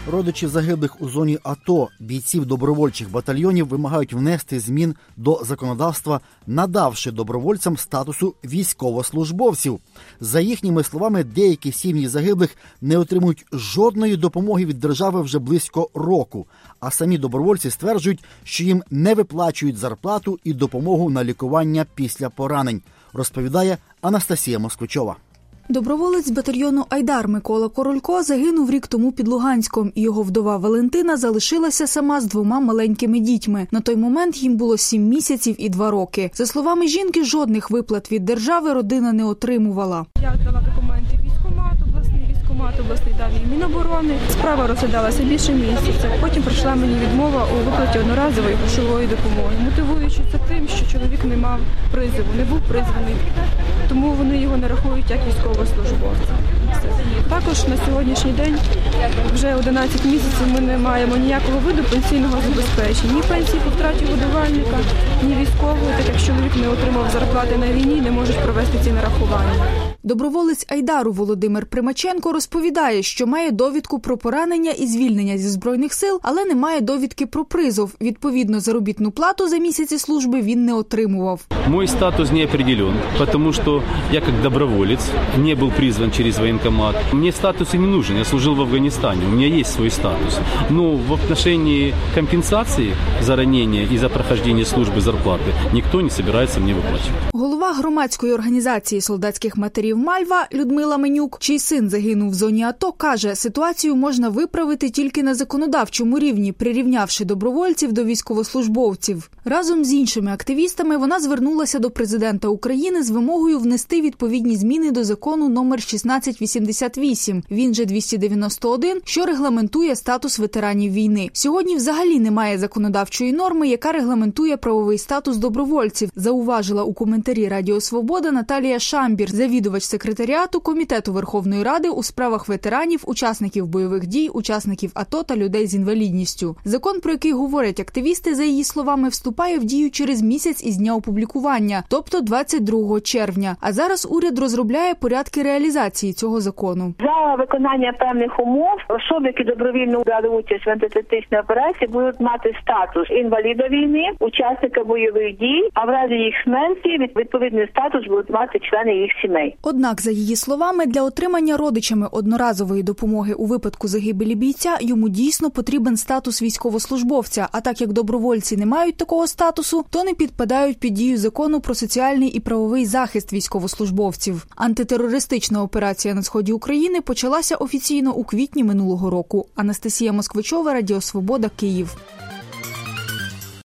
Родичі загиблих у зоні АТО, бійців добровольчих батальйонів вимагають внести змін до законодавства, надавши добровольцям статусу військовослужбовців. За їхніми словами, деякі сім'ї загиблих не отримують жодної допомоги від держави вже близько року, а самі добровольці стверджують, що їм не виплачують зарплату і допомогу на лікування після поранень, розповідає Анастасія Москвичова. Доброволець батальйону «Айдар» Микола Королько загинув рік тому під Луганськом, і його вдова Валентина залишилася сама з 2 маленькими дітьми. На той момент їм було 7 місяців і 2 роки. За словами жінки, жодних виплат від держави родина не отримувала. Я дала документи військкомат обласний дав їй Міноборони. Справа розглядалася більше місяця. Потім прийшла мені відмова у виплаті одноразової грошової допомоги, мотивуючи це тим, що чоловік не мав призову, не був призваний. Тому вони його не рахують як військовослужбовця. Також на сьогоднішній день вже 11 місяців ми не маємо ніякого виду пенсійного забезпечення. Ні пенсії по втраті годувальника, ні військової, так як чоловік не отримав зарплати на війні, не можуть провести ці нарахування. Доброволець «Айдару» Володимир Примаченко розповідає, що має довідку про поранення і звільнення зі Збройних сил, але не має довідки про призов. Відповідно, заробітну плату за місяці служби він не отримував. Мой статус не определен, потому что я как доброволец не был призван через военкомат. Мне статус и не нужен, я служил в Афганистане, у меня есть свой статус. Но в отношении компенсации за ранение и за прохождение службы зарплаты никто не собирается мне выплачивать. Голова громадської організації солдатських матерів «Мальва» Людмила Менюк, чий син загинув в зоні АТО, каже, ситуацію можна виправити тільки на законодавчому рівні, прирівнявши добровольців до військовослужбовців. Разом з іншими активістами вона звернулася до президента України з вимогою внести відповідні зміни до закону номер 1688, він же 291, що регламентує статус ветеранів війни. Сьогодні взагалі немає законодавчої норми, яка регламентує правовий статус добровольців, зауважила у коментарі Радіо Свобода Наталія Шамбір, завідувач секретаріату Комітету Верховної Ради у справах ветеранів, учасників бойових дій, учасників АТО та людей з інвалідністю. Закон, про який говорять активісти, за її словами, вступає в дію через місяць із дня опублікування, тобто 22 червня. А зараз уряд розробляє порядки реалізації цього закону. За виконання певних умов особи, які добровільно брали участь в антитерористичній операції, будуть мати статус інваліда війни, учасника бойових дій, а в разі їх смерті відповідний статус будуть мати члени їх сімей. Однак, за її словами, для отримання родичами одноразової допомоги у випадку загибелі бійця йому дійсно потрібен статус військовослужбовця, а так як добровольці не мають такого статусу, то не підпадають під дію закону про соціальний і правовий захист військовослужбовців. Антитерористична операція на сході України почалася офіційно у квітні минулого року. Анастасія Москвичова, Радіо Свобода, Київ.